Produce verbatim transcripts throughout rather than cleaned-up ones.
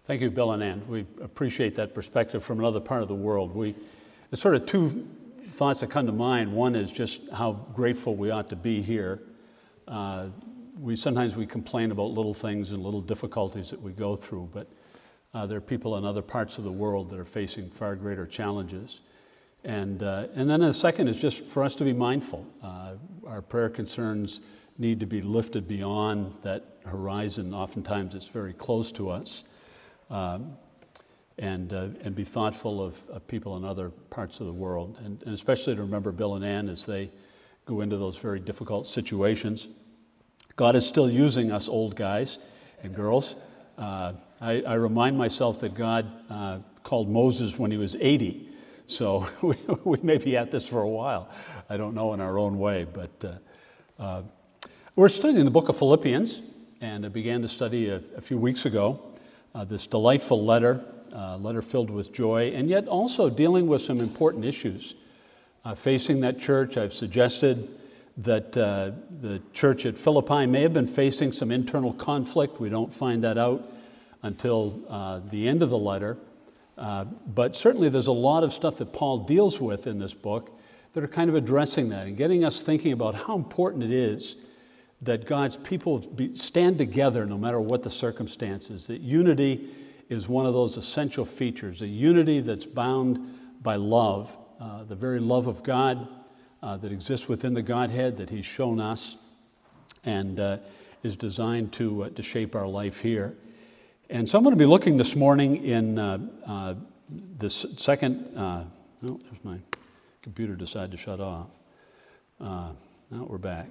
Thank you, Bill and Ann. We appreciate that perspective from another part of the world. We, there's sort of two thoughts that come to mind. One is just how grateful we ought to be here. Uh, we sometimes we complain about little things and little difficulties that we go through, but uh, there are people in other parts of the world that are facing far greater challenges. And uh, and then the second is just for us to be mindful. Uh, our prayer concerns need to be lifted beyond that horizon. Oftentimes it's very close to us. Um, and uh, and be thoughtful of, of people in other parts of the world, and, and especially to remember Bill and Ann as they go into those very difficult situations. God is still using us old guys and girls. Uh, I, I remind myself that God uh, called Moses when he was eighty, so we, we may be at this for a while. I don't know in our own way, but uh, uh, we're studying the book of Philippians, and I began to study a, a few weeks ago. Uh, this delightful letter, uh, letter filled with joy, and yet also dealing with some important issues. Uh, facing that church, I've suggested that uh, the church at Philippi may have been facing some internal conflict. We don't find that out until uh, the end of the letter. Uh, but certainly there's a lot of stuff that Paul deals with in this book that are kind of addressing that and getting us thinking about how important it is that God's people be, stand together no matter what the circumstances, that unity is one of those essential features, a unity that's bound by love, uh, the very love of God uh, that exists within the Godhead that He's shown us and uh, is designed to, uh, to shape our life here. And so I'm going to be looking this morning in uh, uh, this second, uh, oh, there's my computer decided to shut off. Uh, now we're back.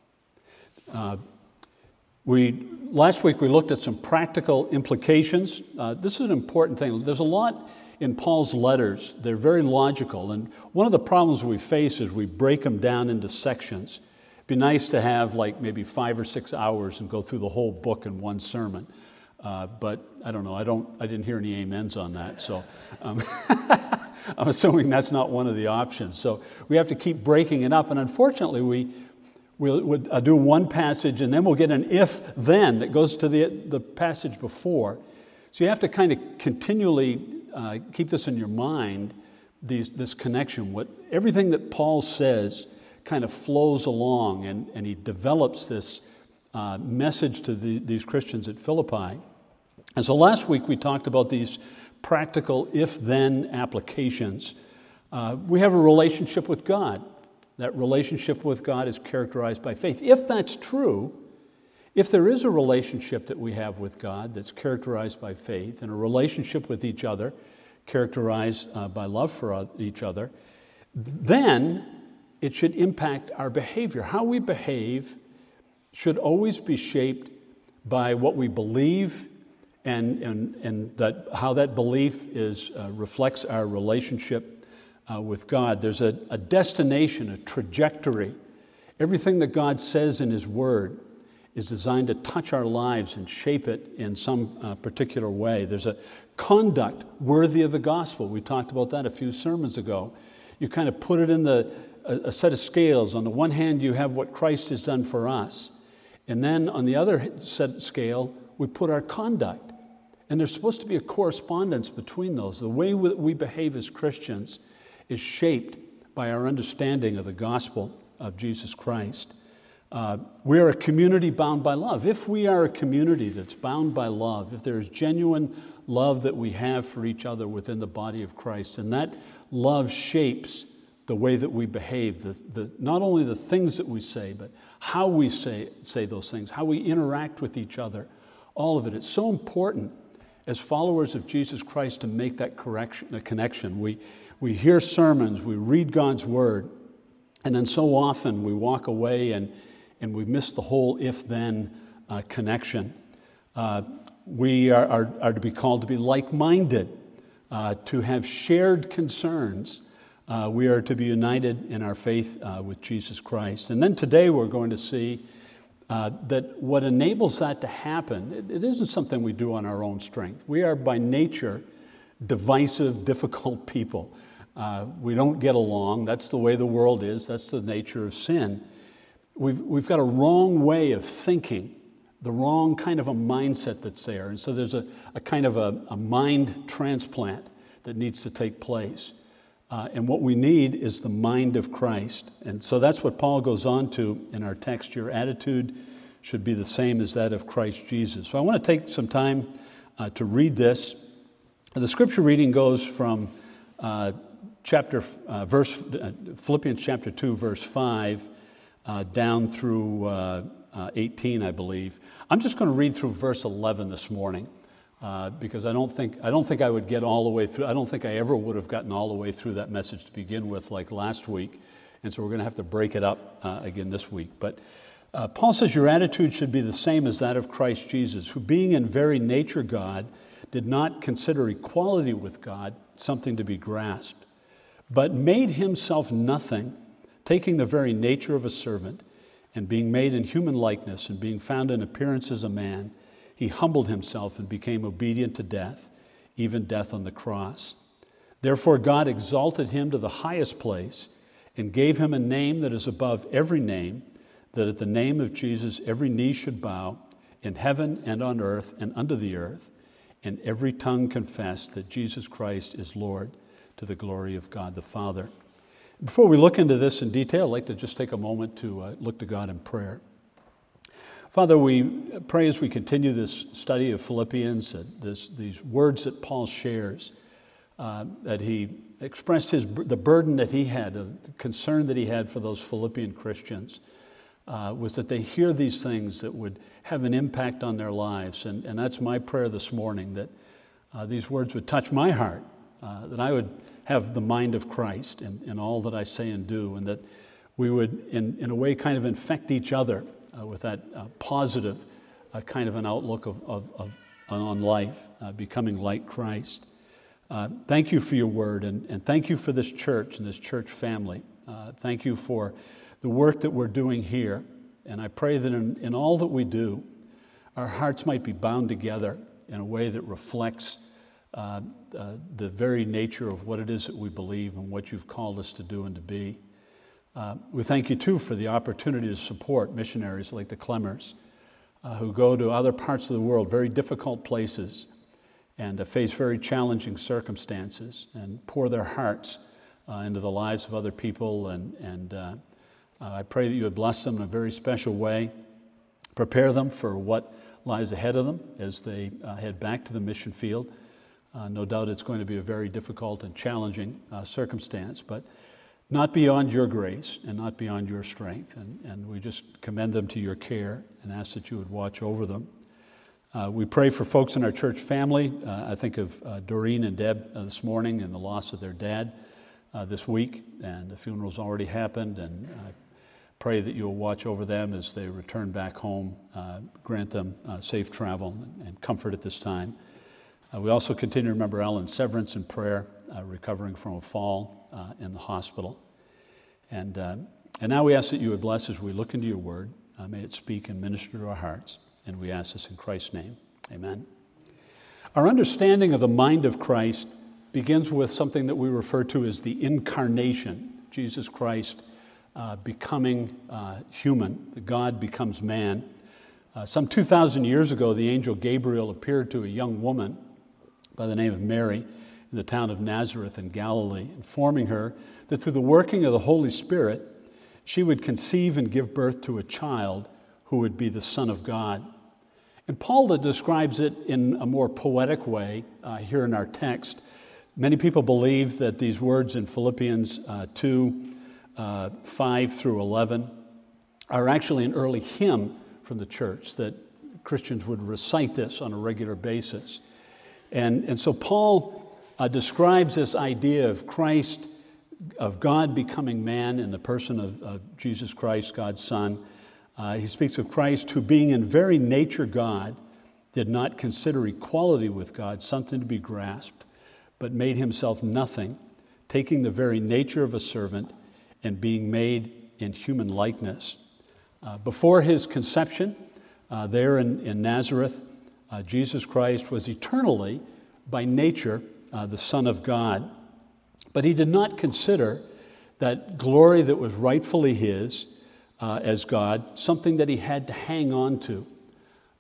Uh, we last week we looked at some practical implications. Uh, this is an important thing. There's a lot in Paul's letters. They're very logical, and one of the problems we face is we break them down into sections. It'd be nice to have like maybe five or six hours and go through the whole book in one sermon. Uh, but I don't know. I don't. I didn't hear any amens on that. So um, I'm assuming that's not one of the options. So we have to keep breaking it up, and unfortunately we. We'll, we'll uh, do one passage, and then we'll get an if-then that goes to the, the passage before. So you have to kind of continually uh, keep this in your mind, these, this connection. What everything that Paul says kind of flows along, and, and he develops this uh, message to the, these Christians at Philippi. And so last week we talked about these practical if-then applications. Uh, we have a relationship with God. That relationship with God is characterized by faith. If that's true, if there is a relationship that we have with God that's characterized by faith and a relationship with each other characterized uh, by love for each other, then it should impact our behavior. How we behave should always be shaped by what we believe and, and, and that how that belief is uh, reflects our relationship Uh, with God. There's a, a destination, a trajectory. Everything that God says in His Word is designed to touch our lives and shape it in some uh, particular way. There's a conduct worthy of the gospel. We talked about that a few sermons ago. You kind of put it in the a, a set of scales. On the one hand, you have what Christ has done for us. And then on the other set scale, we put our conduct. And there's supposed to be a correspondence between those. The way that we behave as Christians is shaped by our understanding of the gospel of Jesus Christ. Uh, we are a community bound by love. If we are a community that's bound by love, if there is genuine love that we have for each other within the body of Christ, then that love shapes the way that we behave, the, the, not only the things that we say, but how we say, say those things, how we interact with each other, all of it. It's so important as followers of Jesus Christ to make that correction, a connection. We We hear sermons, we read God's Word, and then so often we walk away and, and we miss the whole if-then uh, connection. Uh, we are, are, are to be called to be like-minded, uh, to have shared concerns. Uh, we are to be united in our faith uh, with Jesus Christ. And then today we're going to see uh, that what enables that to happen, it, it isn't something we do on our own strength. We are by nature divisive, difficult people. Uh, we don't get along. That's the way the world is. That's the nature of sin. We've, we've got a wrong way of thinking the wrong kind of a mindset that's there. And so there's a, a kind of a, a mind transplant that needs to take place. Uh, and what we need is the mind of Christ. And so that's what Paul goes on to in our text. Your attitude should be the same as that of Christ Jesus. So I want to take some time uh, to read this. The scripture reading goes from uh, chapter, uh, verse, uh, Philippians chapter two, verse five, uh, down through uh, uh, eighteen, I believe. I'm just going to read through verse eleven this morning. Uh, because I don't think I don't think I would get all the way through. I don't think I ever would have gotten all the way through that message to begin with, like last week, and so we're going to have to break it up uh, again this week. But uh, Paul says, "Your attitude should be the same as that of Christ Jesus, who, being in very nature God, did not consider equality with God something to be grasped, but made himself nothing, taking the very nature of a servant, and being made in human likeness, and being found in appearance as a man. He humbled himself and became obedient to death, even death on the cross. Therefore God exalted him to the highest place and gave him a name that is above every name, that at the name of Jesus every knee should bow, in heaven and on earth and under the earth, and every tongue confess that Jesus Christ is Lord, to the glory of God the Father." Before we look into this in detail, I'd like to just take a moment to uh, look to God in prayer. Father, we pray as we continue this study of Philippians, uh, this, these words that Paul shares, uh, that he expressed his the burden that he had, the concern that he had for those Philippian Christians, uh, was that they hear these things that would have an impact on their lives. And, and that's my prayer this morning, that uh, these words would touch my heart, uh, that I would have the mind of Christ in, in all that I say and do, and that we would, in, in a way, kind of infect each other Uh, with that uh, positive uh, kind of an outlook of, of, of on life, uh, becoming like Christ. Uh, thank you for your word, and, and thank you for this church and this church family. Uh, thank you for the work that we're doing here. And I pray that in, in all that we do, our hearts might be bound together in a way that reflects uh, uh, the very nature of what it is that we believe and what you've called us to do and to be. Uh, we thank you, too, for the opportunity to support missionaries like the Clemmers, uh, who go to other parts of the world, very difficult places, and uh, face very challenging circumstances, and pour their hearts uh, into the lives of other people. And, and uh, uh, I pray that you would bless them in a very special way, prepare them for what lies ahead of them as they uh, head back to the mission field. Uh, no doubt it's going to be a very difficult and challenging uh, circumstance, but not beyond your grace and not beyond your strength. And, and we just commend them to your care and ask that you would watch over them. Uh, we pray for folks in our church family. Uh, I think of uh, Doreen and Deb uh, this morning and the loss of their dad uh, this week. And the funeral's already happened. And I pray that you'll watch over them as they return back home. Uh, grant them uh, safe travel and, and comfort at this time. Uh, we also continue to remember Ellen Severance in prayer, uh, recovering from a fall Uh, in the hospital. And uh, and now we ask that you would bless as we look into your word. Uh, may it speak and minister to our hearts. And we ask this in Christ's name. Amen. Our understanding of the mind of Christ begins with something that we refer to as the incarnation. Jesus Christ uh, becoming uh, human. God becomes man. Uh, some two thousand years ago, the angel Gabriel appeared to a young woman by the name of Mary in the town of Nazareth in Galilee, informing her that through the working of the Holy Spirit, she would conceive and give birth to a child who would be the Son of God. And Paul describes it in a more poetic way uh, here in our text. Many people believe that these words in Philippians uh, two, uh, five through eleven are actually an early hymn from the church, that Christians would recite this on a regular basis. And, and so Paul Uh, describes this idea of Christ, of God becoming man in the person of, of Jesus Christ, God's Son. Uh, he speaks of Christ who, being in very nature God, did not consider equality with God something to be grasped, but made himself nothing, taking the very nature of a servant and being made in human likeness. Uh, before his conception, uh, there in, in Nazareth, uh, Jesus Christ was eternally, by nature, Uh, the Son of God. But he did not consider that glory that was rightfully his uh, as God something that he had to hang on to,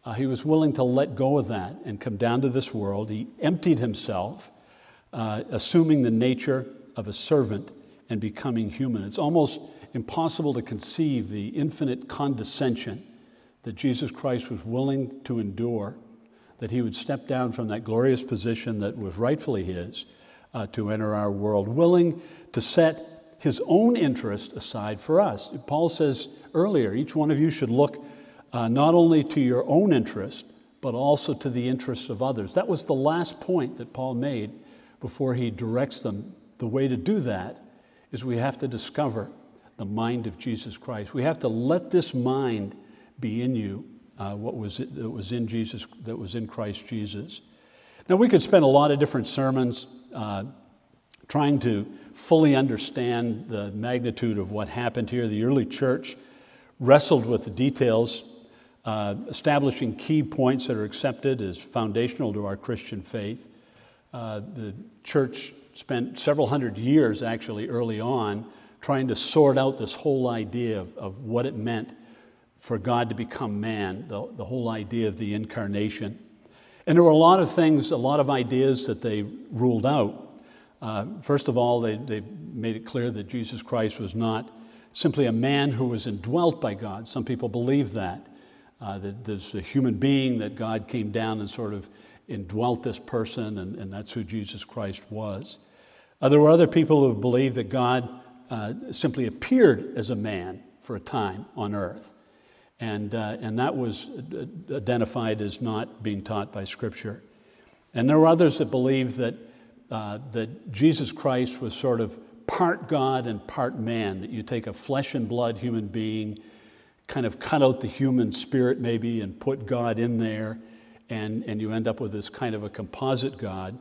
Uh, he was willing to let go of that and come down to this world. He emptied himself, uh, assuming the nature of a servant and becoming human. It's almost impossible to conceive the infinite condescension that Jesus Christ was willing to endure, that he would step down from that glorious position that was rightfully his uh, to enter our world, willing to set his own interest aside for us. Paul says earlier, each one of you should look uh, not only to your own interest, but also to the interests of others. That was the last point that Paul made before he directs them. The way to do that is we have to discover the mind of Jesus Christ. We have to let this mind be in you, uh, what was it, that was in Jesus, that was in Christ Jesus. Now, we could spend a lot of different sermons uh, trying to fully understand the magnitude of what happened here. The early church wrestled with the details, uh, establishing key points that are accepted as foundational to our Christian faith. Uh, the church spent several hundred years, actually, early on, trying to sort out this whole idea of, of what it meant for God to become man, the, the whole idea of the incarnation. And there were a lot of things, a lot of ideas that they ruled out. Uh, first of all, they, they made it clear that Jesus Christ was not simply a man who was indwelt by God. Some people believe that, uh, that there's a human being, that God came down and sort of indwelt this person, and, and that's who Jesus Christ was. Uh, there were other people who believed that God uh, simply appeared as a man for a time on earth. And, uh, and that was identified as not being taught by Scripture. And there were others that believed that, uh, that Jesus Christ was sort of part God and part man, that you take a flesh and blood human being, kind of cut out the human spirit maybe and put God in there, and, and you end up with this kind of a composite God.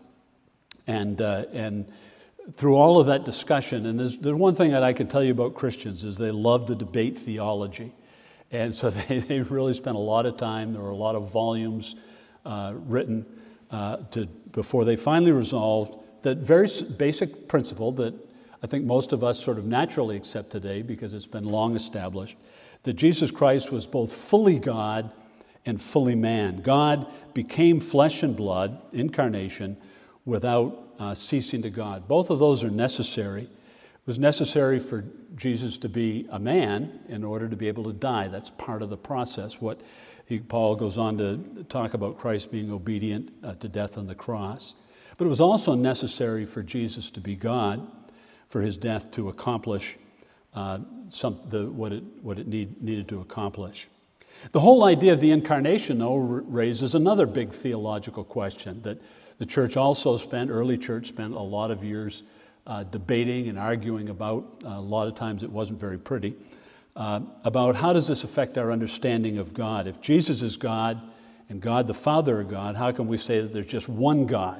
And, uh, and through all of that discussion, and there's, there's one thing that I can tell you about Christians is they love to debate theology. And so they, they really spent a lot of time. There were a lot of volumes uh, written uh, to, before they finally resolved that very basic principle that I think most of us sort of naturally accept today because it's been long established, that Jesus Christ was both fully God and fully man. God became flesh and blood, incarnation, without uh, ceasing to God. Both of those are necessary. It was necessary for Jesus to be a man in order to be able to die. That's part of the process. What he, Paul goes on to talk about Christ being obedient uh, to death on the cross. But it was also necessary for Jesus to be God, for his death to accomplish uh, some, the, what it, what it need, needed to accomplish. The whole idea of the incarnation, though, raises another big theological question that the church also spent, early church spent a lot of years Uh, debating and arguing about. Uh, a lot of times it wasn't very pretty, uh, about how does this affect our understanding of God? If Jesus is God and God the Father are God, how can we say that there's just one God?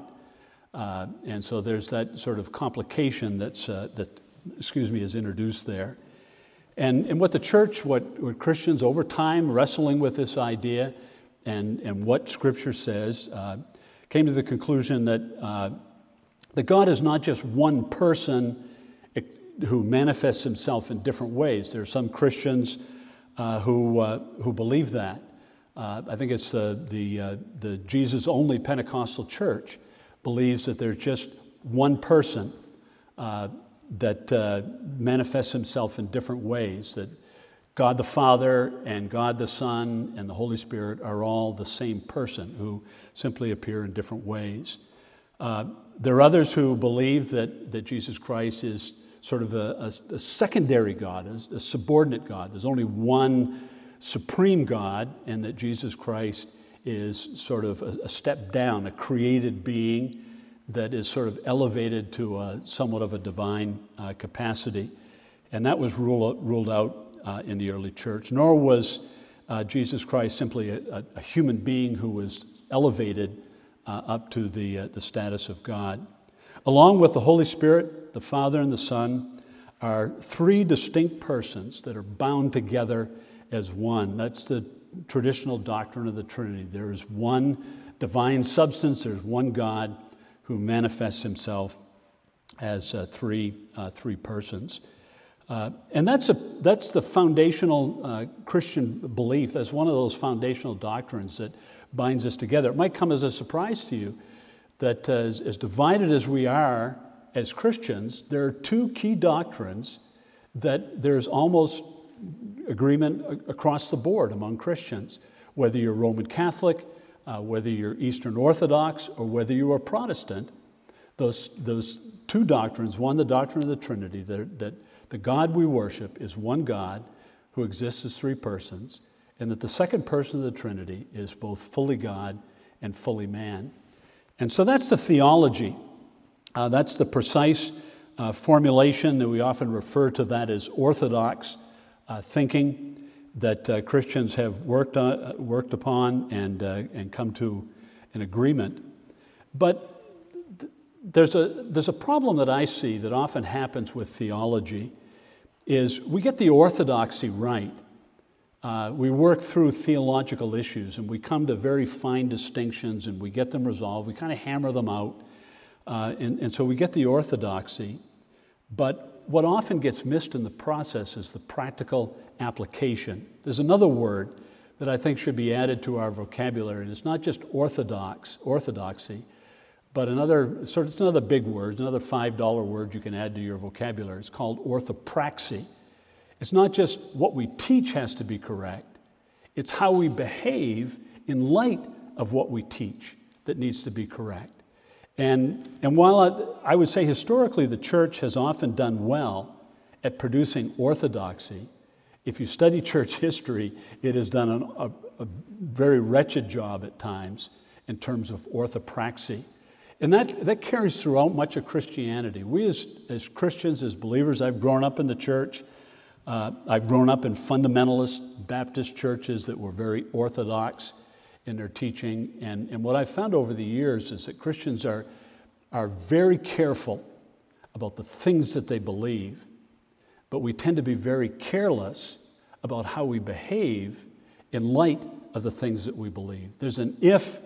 Uh, and so there's that sort of complication that's, uh, that, excuse me, is introduced there. And, and what the church, what, what Christians over time wrestling with this idea and, and what Scripture says, uh, came to the conclusion that uh, that God is not just one person who manifests himself in different ways. There are some Christians uh, who uh, who believe that. Uh, I think it's the the, uh, the Jesus-only Pentecostal church believes that there's just one person uh, that uh, manifests himself in different ways, that God the Father and God the Son and the Holy Spirit are all the same person who simply appear in different ways. Uh, There are others who believe that, that Jesus Christ is sort of a, a, a secondary God, a, a subordinate God. There's only one supreme God, and that Jesus Christ is sort of a, a step down, a created being that is sort of elevated to a, somewhat of a divine uh, capacity. And that was ruled, ruled out uh, in the early church. Nor was uh, Jesus Christ simply a, a human being who was elevated Uh, up to the, uh, the status of God. Along with the Holy Spirit, the Father and the Son are three distinct persons that are bound together as one. That's the traditional doctrine of the Trinity. There is one divine substance, there's one God who manifests himself as uh, three, uh, three persons. Uh, and that's, a, that's the foundational uh, Christian belief. That's one of those foundational doctrines that binds us together. It might come as a surprise to you that uh, as, as divided as we are as Christians, there are two key doctrines that there's almost agreement across the board among Christians, whether you're Roman Catholic, uh, whether you're Eastern Orthodox, or whether you are Protestant. Those, those two doctrines, one, the doctrine of the Trinity, that, that the God we worship is one God who exists as three persons, and that the second person of the Trinity is both fully God and fully man. And so that's the theology. Uh, that's the precise uh, formulation that we often refer to that as orthodox uh, thinking that uh, Christians have worked on, uh, worked upon and uh, and come to an agreement. But th- there's a there's a problem that I see that often happens with theology, is we get the orthodoxy right. Uh, we work through theological issues and we come to very fine distinctions and we get them resolved. We kind of hammer them out. Uh, and, and so we get the orthodoxy. But what often gets missed in the process is the practical application. There's another word that I think should be added to our vocabulary, and it's not just orthodox, orthodoxy, but another, sort of, it's another big word, it's another five dollar word you can add to your vocabulary. It's called orthopraxy. It's not just what we teach has to be correct, it's how we behave in light of what we teach that needs to be correct. And, and while I, I would say historically the church has often done well at producing orthodoxy, if you study church history, it has done an, a, a very wretched job at times in terms of orthopraxy. And that, that carries throughout much of Christianity. We as, as Christians, as believers, I've grown up in the church. Uh, I've grown up in fundamentalist Baptist churches that were very orthodox in their teaching. And, and what I've found over the years is that Christians are, are very careful about the things that they believe, but we tend to be very careless about how we behave in light of the things that we believe. There's an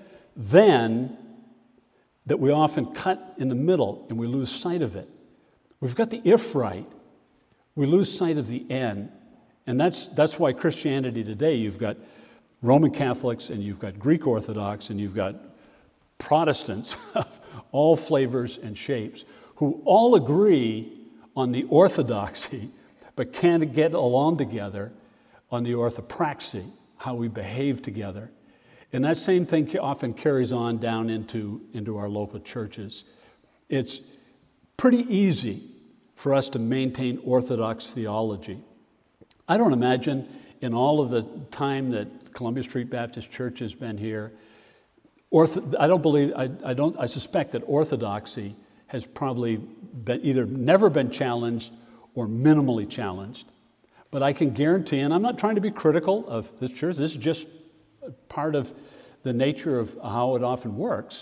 if-then that we often cut in the middle and we lose sight of it. We've got the if right, we lose sight of the end. And that's, that's why Christianity today, you've got Roman Catholics and you've got Greek Orthodox and you've got Protestants of all flavors and shapes who all agree on the orthodoxy but can't get along together on the orthopraxy, how we behave together. And that same thing often carries on down into, into our local churches. It's pretty easy for us to maintain orthodox theology. I don't imagine in all of the time that Columbia Street Baptist Church has been here, ortho, I don't believe, I, I don't, I suspect that orthodoxy has probably been either never been challenged or minimally challenged. But I can guarantee, and I'm not trying to be critical of this church, this is just part of the nature of how it often works.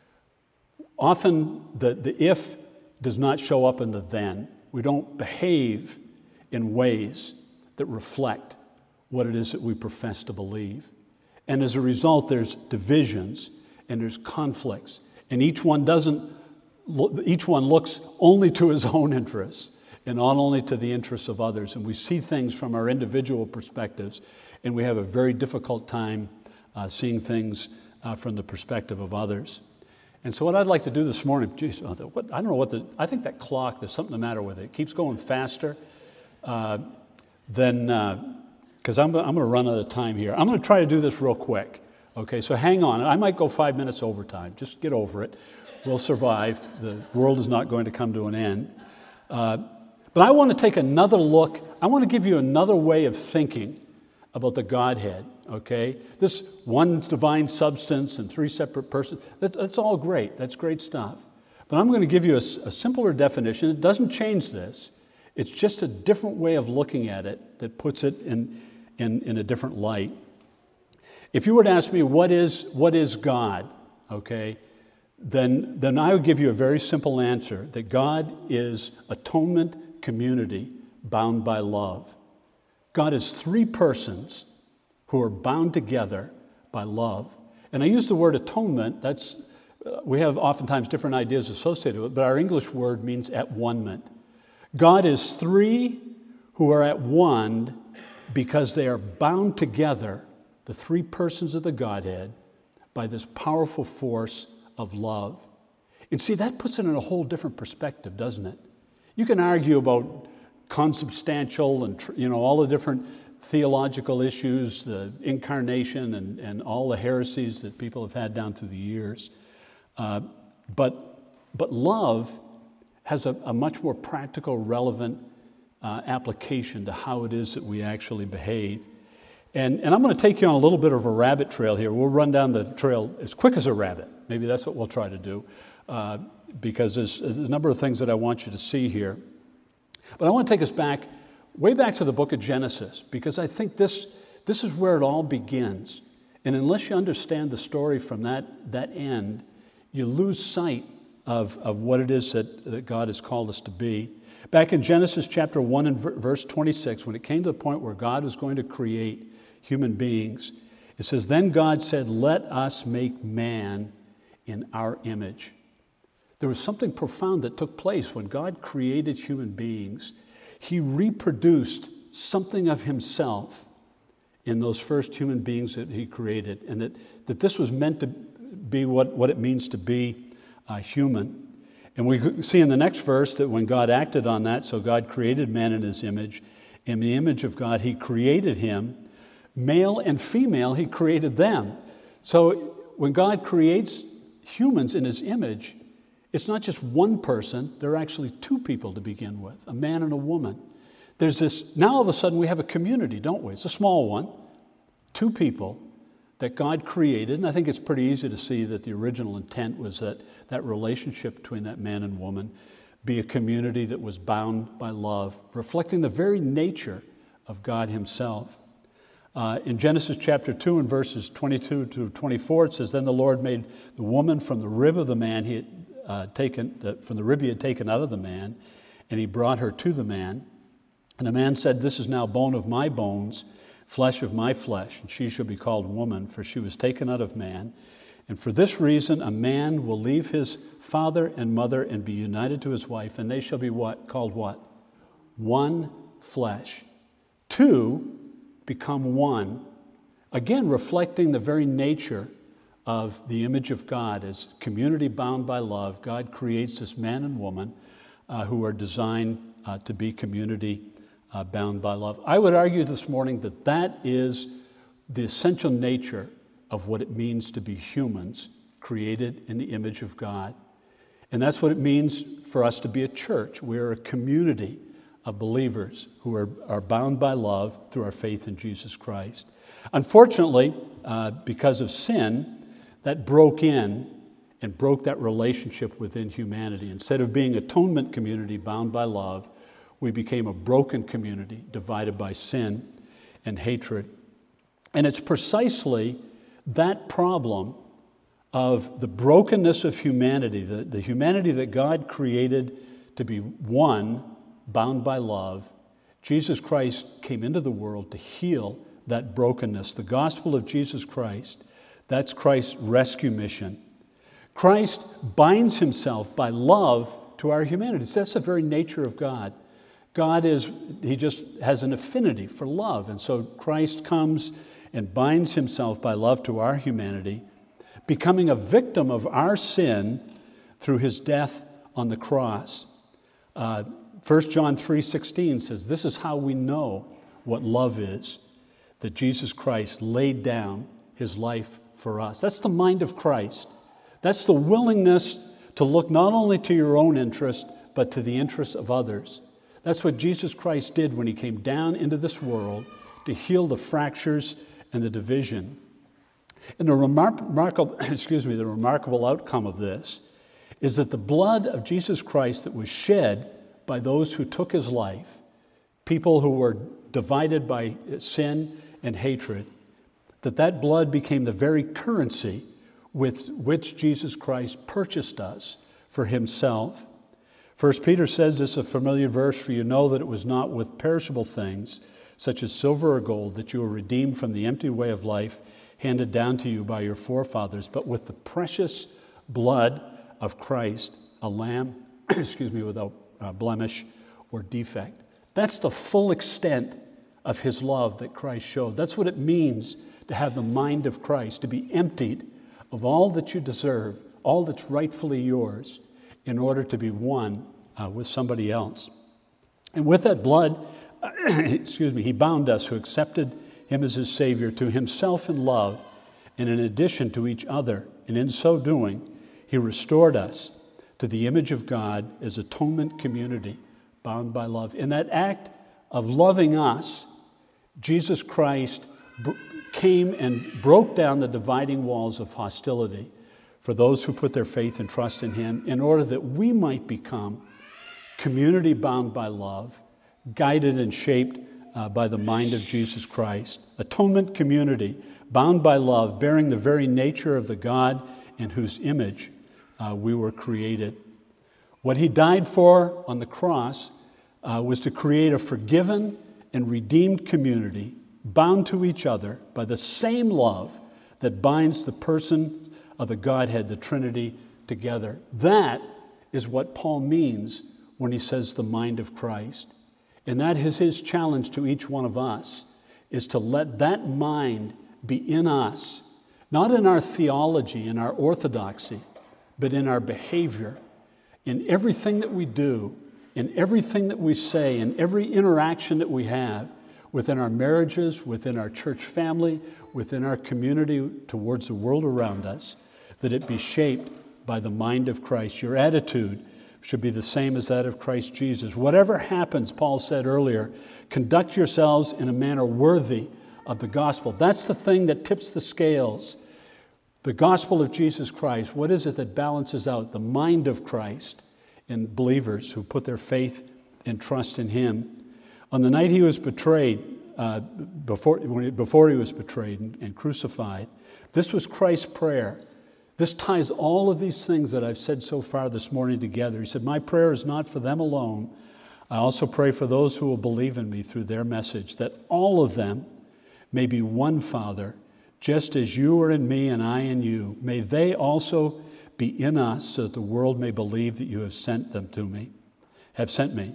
Often the, the if does not show up in the then. We don't behave in ways that reflect what it is that we profess to believe. And as a result, there's divisions and there's conflicts. And each one doesn't, each one looks only to his own interests and not only to the interests of others. And we see things from our individual perspectives, and we have a very difficult time uh, seeing things uh, from the perspective of others. And so what I'd like to do this morning, geez, what, I don't know what the, I think that clock, there's something the matter with it. It keeps going faster uh, than, because uh, I'm, I'm going to run out of time here. I'm going to try to do this real quick. Okay, so hang on. I might go five minutes overtime. Just get over it. We'll survive. The world is not going to come to an end. Uh, but I want to take another look. I want to give you another way of thinking about the Godhead, okay? This one divine substance and three separate persons, that's, that's all great. That's great stuff. But I'm going to give you a, a simpler definition. It doesn't change this. It's just a different way of looking at it that puts it in, in, in a different light. If you were to ask me, what is, what is God, okay, then, then I would give you a very simple answer, that God is atonement community bound by love. God is three persons who are bound together by love. And I use the word atonement. That's uh, we have oftentimes different ideas associated with it, but our English word means at one-ment. God is three who are at one because they are bound together, the three persons of the Godhead, by this powerful force of love. And see, that puts it in a whole different perspective, doesn't it? You can argue about consubstantial and, you know, all the different theological issues, the incarnation and, and all the heresies that people have had down through the years. Uh, but, but love has a, a much more practical, relevant uh, application to how it is that we actually behave. And, and I'm going to take you on a little bit of a rabbit trail here. We'll run down the trail as quick as a rabbit. Maybe that's what we'll try to do, uh, because there's, there's a number of things that I want you to see here. But I want to take us back, way back to the book of Genesis, because I think this, this is where it all begins. And unless you understand the story from that, that end, you lose sight of, of what it is that, that God has called us to be. Back in Genesis chapter one and verse twenty-six, when it came to the point where God was going to create human beings, it says, "Then God said, 'Let us make man in our image.'" There was something profound that took place when God created human beings. He reproduced something of himself in those first human beings that he created, and that, that this was meant to be what, what it means to be uh, human. And we see in the next verse that when God acted on that, so God created man in his image. In the image of God, he created him. Male and female, he created them. So when God creates humans in his image, it's not just one person, there are actually two people to begin with, a man and a woman. There's this, now all of a sudden we have a community, don't we? It's a small one, two people that God created, and I think it's pretty easy to see that the original intent was that that relationship between that man and woman be a community that was bound by love, reflecting the very nature of God himself. Uh, in Genesis chapter two and verses twenty-two to twenty-four, it says, "Then the Lord made the woman from the rib of the man he had uh, taken, the, from the rib he had taken out of the man, and he brought her to the man. And the man said, 'This is now bone of my bones, flesh of my flesh, and she shall be called woman, for she was taken out of man. And for this reason a man will leave his father and mother and be united to his wife, and they shall be what? Called what? One flesh. Two become one. Again, reflecting the very nature of the image of God as community bound by love. God creates this man and woman uh, who are designed uh, to be community uh, bound by love. I would argue this morning that that is the essential nature of what it means to be humans created in the image of God. And that's what it means for us to be a church. We are a community of believers who are, are bound by love through our faith in Jesus Christ. Unfortunately, uh, because of sin, that broke in and broke that relationship within humanity. Instead of being an atonement community bound by love, we became a broken community divided by sin and hatred. And it's precisely that problem of the brokenness of humanity, the, the humanity that God created to be one, bound by love. Jesus Christ came into the world to heal that brokenness. The gospel of Jesus Christ, that's Christ's rescue mission. Christ binds himself by love to our humanity. So that's the very nature of God. God is, he just has an affinity for love. And so Christ comes and binds himself by love to our humanity, becoming a victim of our sin through his death on the cross. Uh, First John three sixteen says, "This is how we know what love is, that Jesus Christ laid down his life for us." That's the mind of Christ. That's the willingness to look not only to your own interest, but to the interests of others. That's what Jesus Christ did when he came down into this world to heal the fractures and the division. And the remar- remarkable, excuse me, the remarkable outcome of this is that the blood of Jesus Christ that was shed by those who took his life, people who were divided by sin and hatred, that that blood became the very currency with which Jesus Christ purchased us for himself. First Peter says, this is a familiar verse, "For you know that it was not with perishable things, such as silver or gold, that you were redeemed from the empty way of life handed down to you by your forefathers, but with the precious blood of Christ, a lamb, excuse me, without uh, blemish or defect." That's the full extent of his love that Christ showed. That's what it means to have the mind of Christ, to be emptied of all that you deserve, all that's rightfully yours, in order to be one uh, with somebody else. And with that blood, excuse me, he bound us who accepted him as his Savior to himself in love, and in addition to each other. And in so doing, he restored us to the image of God as atonement community, bound by love. In that act of loving us, Jesus Christ br- came and broke down the dividing walls of hostility for those who put their faith and trust in him, in order that we might become community bound by love, guided and shaped uh, by the mind of Jesus Christ. Atonement community, bound by love, bearing the very nature of the God in whose image uh, we were created. What he died for on the cross uh, was to create a forgiven and redeemed community, bound to each other by the same love that binds the person of the Godhead, the Trinity, together. That is what Paul means when he says the mind of Christ. And that is his challenge to each one of us, is to let that mind be in us, not in our theology, in our orthodoxy, but in our behavior, in everything that we do, in everything that we say, in every interaction that we have within our marriages, within our church family, within our community, towards the world around us, that it be shaped by the mind of Christ. Your attitude should be the same as that of Christ Jesus. Whatever happens, Paul said earlier, conduct yourselves in a manner worthy of the gospel. That's the thing that tips the scales. The gospel of Jesus Christ, what is it that balances out the mind of Christ in believers who put their faith and trust in him? On the night he was betrayed, uh, before, when he, before he was betrayed and, and crucified, this was Christ's prayer. This ties all of these things that I've said so far this morning together. He said, my prayer is not for them alone. I also pray for those who will believe in me through their message, that all of them may be one, Father, just as you are in me and I in you. May they also be in us, so that the world may believe that you have sent them to me, have sent me.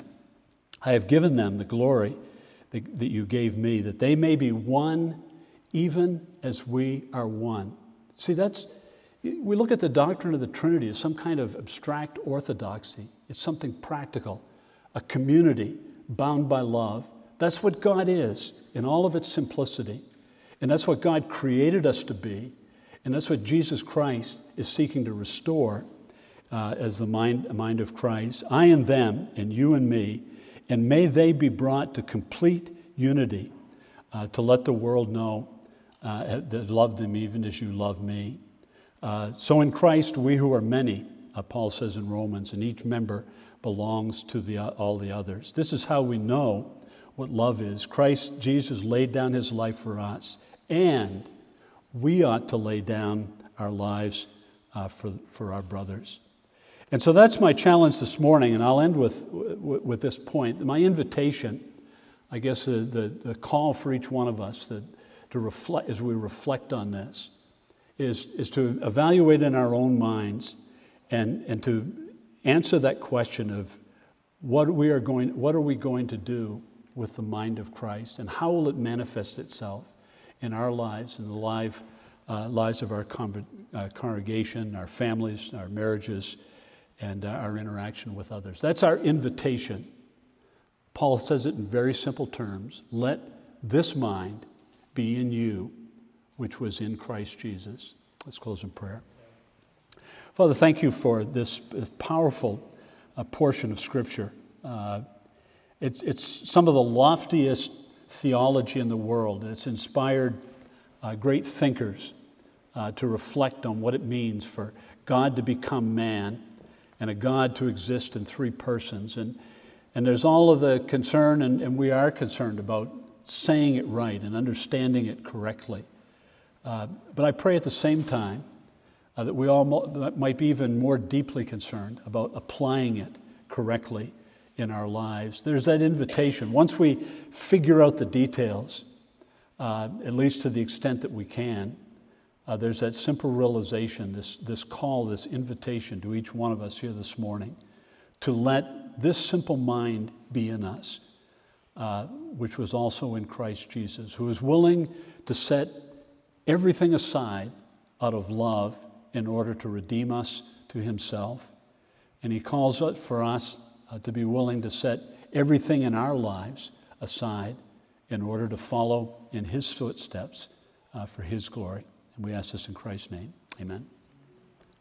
I have given them the glory that, that you gave me, that they may be one, even as we are one. See, that's, we look at the doctrine of the Trinity as some kind of abstract orthodoxy. It's something practical, a community bound by love. That's what God is in all of its simplicity. And that's what God created us to be. And that's what Jesus Christ is seeking to restore uh, as the mind, mind of Christ. I and them, and you and me, and may they be brought to complete unity uh, to let the world know uh, that love them even as you love me. Uh, so in Christ, we who are many, uh, Paul says in Romans, and each member belongs to the, uh, all the others. This is how we know what love is. Christ Jesus laid down his life for us, and we ought to lay down our lives uh, for, for our brothers. And so that's my challenge this morning, and I'll end with, with this point. My invitation, I guess the, the, the call for each one of us that, to reflect, as we reflect on this, is, is to evaluate in our own minds and, and to answer that question of what we are going, what are we going to do with the mind of Christ, and how will it manifest itself in our lives and the life, uh, lives of our con- uh, congregation, our families, our marriages, and uh, our interaction with others. That's our invitation. Paul says it in very simple terms. Let this mind be in you, which was in Christ Jesus. Let's close in prayer. Father, thank you for this powerful uh, portion of Scripture. Uh, it's, it's some of the loftiest theology in the world. It's inspired uh, great thinkers uh, to reflect on what it means for God to become man and a God to exist in three persons. And, and there's all of the concern, and, and we are concerned about saying it right and understanding it correctly. Uh, but I pray at the same time uh, that we all mo- might be even more deeply concerned about applying it correctly in our lives. There's that invitation. Once we figure out the details, uh, at least to the extent that we can, uh, there's that simple realization, this, this call, this invitation to each one of us here this morning to let this simple mind be in us, uh, which was also in Christ Jesus, who is willing to set everything aside out of love in order to redeem us to himself. And he calls it for us uh, to be willing to set everything in our lives aside in order to follow in his footsteps uh, for his glory. And we ask this in Christ's name. Amen.